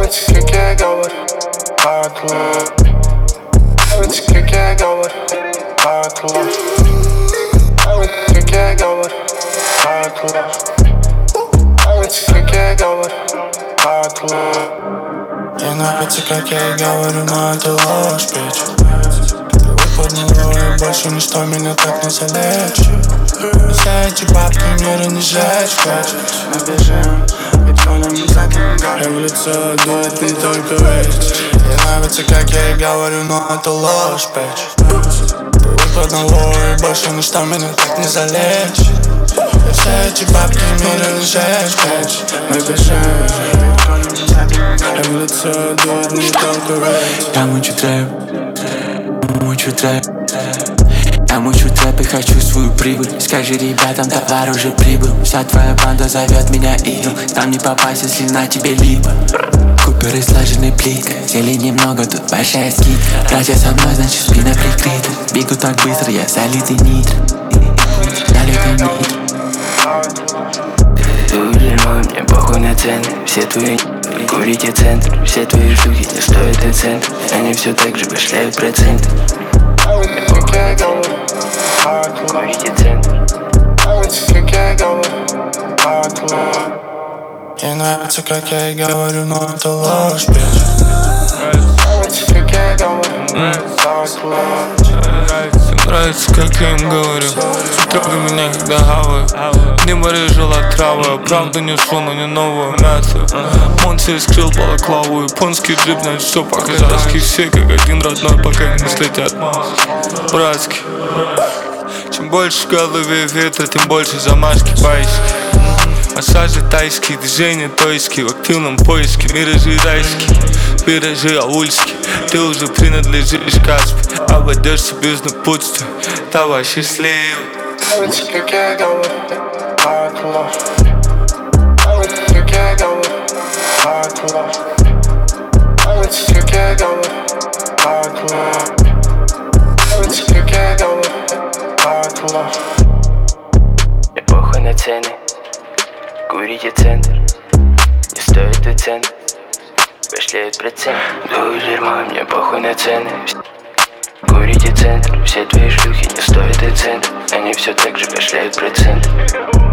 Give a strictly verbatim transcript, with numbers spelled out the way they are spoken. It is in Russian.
Нравится, как я говорю от love. Нравится, как я говорю от love. Нравится, как я говорю от love. Нравится, как я говорю от love. Мне нравится, как я говорю, но это ложь, bitch. Ты выпаднула, и больше ничто меня так не залечит. Все эти бабки мира не жечь хочет. Мы бежим, ведь полем не закинем. Я в лицо дует не только вечер. Мне нравится, как я и говорю, но это ложь, bitch. Ты выпаднула, и больше ничто меня так не залечит. Все эти бабки мира не жечь хочет. Мы бежим, ведь полем не закинем. Я в лицо дует не только вечер. Я мучу трэп, мучу трэп. Я мучу трэп и хочу свою прибыль. Скажи ребятам, товар уже прибыл. Вся твоя банда зовет меня идол. Там не попасть, если на тебе либо Купер и слаженный плит. Зелени много, тут большая скидка. Братья со мной, значит спина прикрыта. Бегу так быстро, я залитый нитро. Залитый нитро. Твою дерьмо, мне похуй на цены. Все твои курите центр. Все твои штуки не стоят и цент. Они все так же башляют проценты. Курите центр. Мне нравится, как я и говорю, но это ложь, bitch. Нравится, как я и говорю, но это ложь. Нравится, как я им говорю. Трогай меня, когда хаваю. Не барыжила трава. Правду несу, но не новую мясо. Он себе скрыл балаклаву. Японский джип, значит все по-казахски. Все как один родной, пока не слетят. Братский. Чем больше в голове ветра, тем больше замашки байски. Массажи тайские, движения тойские. В активном поиске, миражи райские. Пиражи аульские. Ты уже принадлежишь Каспи. Обойдешься без напутствия. Давай счастливый. Нравится, как я говорю от love. Нравится, как я говорю от love. Нравится, как я говорю от love. Нравится, как я говорю от love. Мне похуй на цены. Курите центр. Не стоит и цент. Башляют процент. Твою дерьмо, мне похуй на цены. Курите центр. Все твои шлюхи не стоят и цент. Они все так же башляют процент.